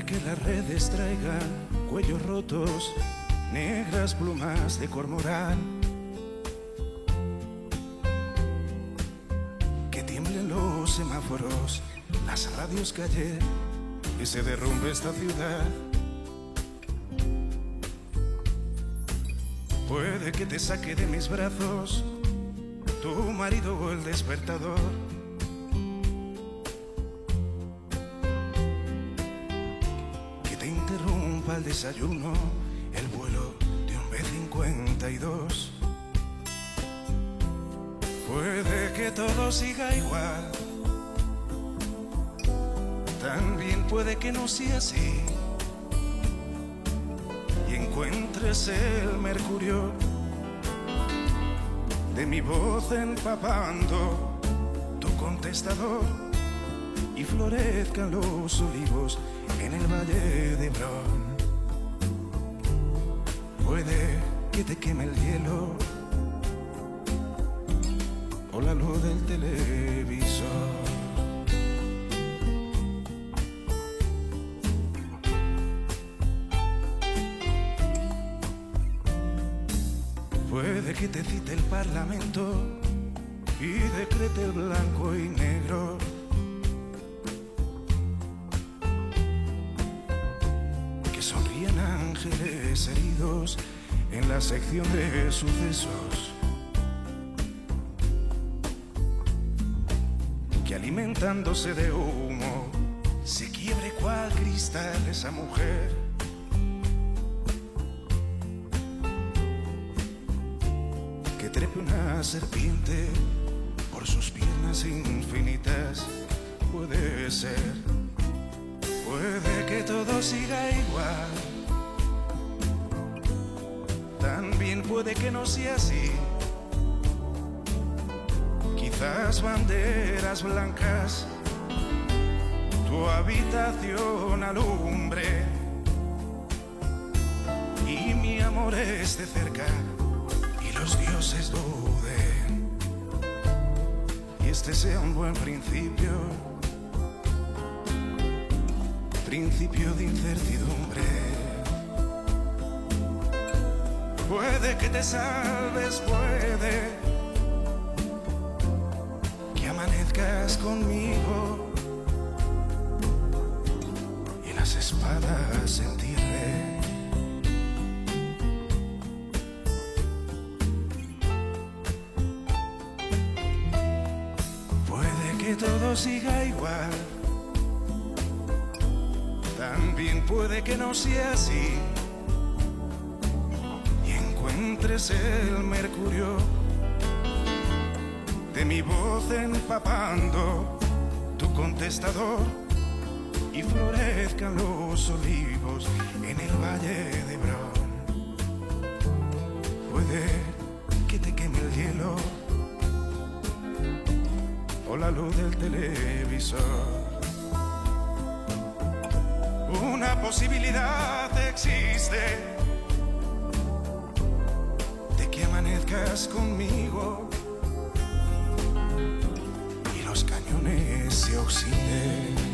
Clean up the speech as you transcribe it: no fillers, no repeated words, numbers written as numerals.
Puede que las redes traigan cuellos rotos, negras plumas de cormorán, que tiemblen los semáforos, las radios que ayer, y se derrumbe esta ciudad. Puede que te saque de mis brazos tu marido o el despertador, que te interrumpa el desayuno, el vuelo de un B-52. Puede que todo siga igual, también puede que no sea así, y encuentres el mercurio de mi voz empapando tu contestador y florezcan los olivos en el valle de Hebrón. Puede que te queme el hielo o la luz del televisor. Puede que te cite el Parlamento y decrete el blanco y negro. Que sonrían ángeles heridos en la sección de sucesos. Que alimentándose de humo se quiebre cual cristal esa mujer. Que trepe una serpiente por sus piernas infinitas. Puede ser, puede que todo siga igual, también puede que no sea así. Quizás banderas blancas tu habitación alumbre y mi amor esté cerca y los dioses duden, y este sea un buen principio, principio de incertidumbre. Puede que te salves, puede que amanezcas conmigo y las espadas se entierren. Que todo siga igual, también puede que no sea así, y encuentres el mercurio de mi voz empapando tu contestador y florezcan los olivos en el valle de Hebrón. Puede que te queme el hielo o la luz del televisor. Una posibilidad existe de que amanezcas conmigo y los cañones se oxiden.